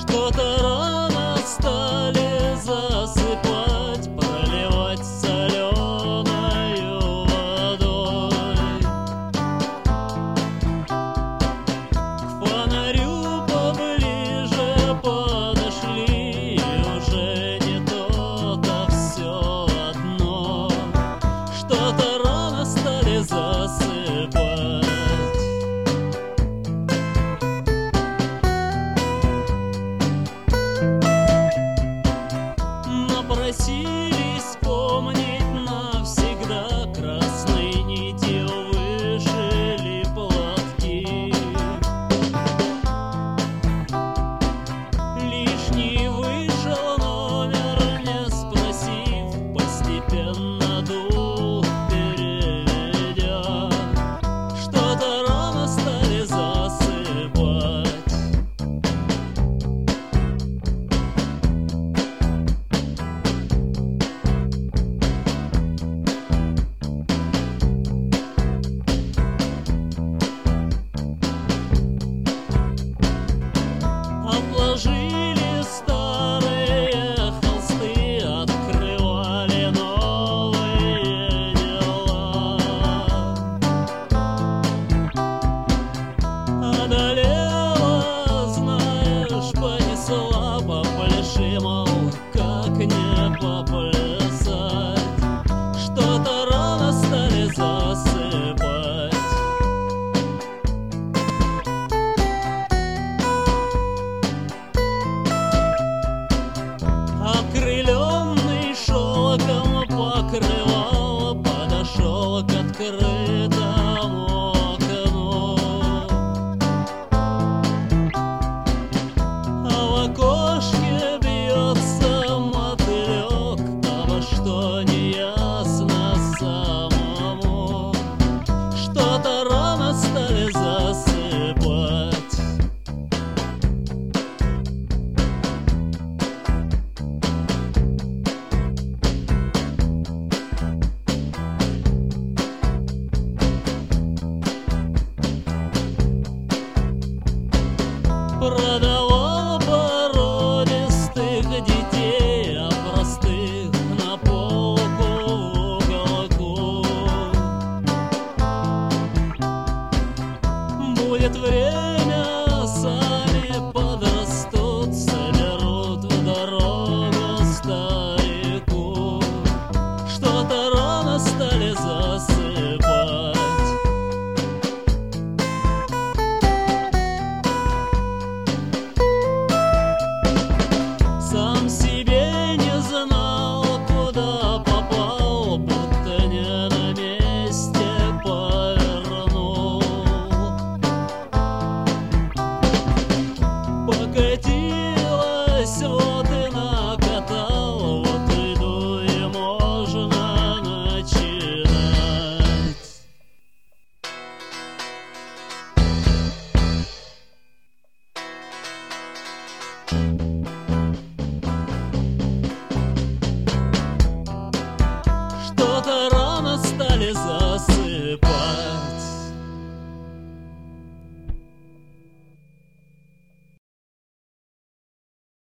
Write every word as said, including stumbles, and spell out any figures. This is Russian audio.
Что-то рано стали засыпать, проливать соленою водой. К фонарю поближе подошли, и уже не то, да все одно. Что-то рано стали засыпать. Напросились помнить навсегда, красной нитью вышили платки. Лишний вышел номер, не спросив, постепенно дух переведя. Что-то рано стали засыпать. Обложили старые холсты, открывали новые дела. Одолела, знаешь, понесла по пляши, мол, как не поплясать. Что-то рано стали засыпать. Окрыленный шелком покрывал, подошел к открытому окну. А в окошке бьется мотылек, а во что не ясно самому. Что-то рано стали засыпать. Продать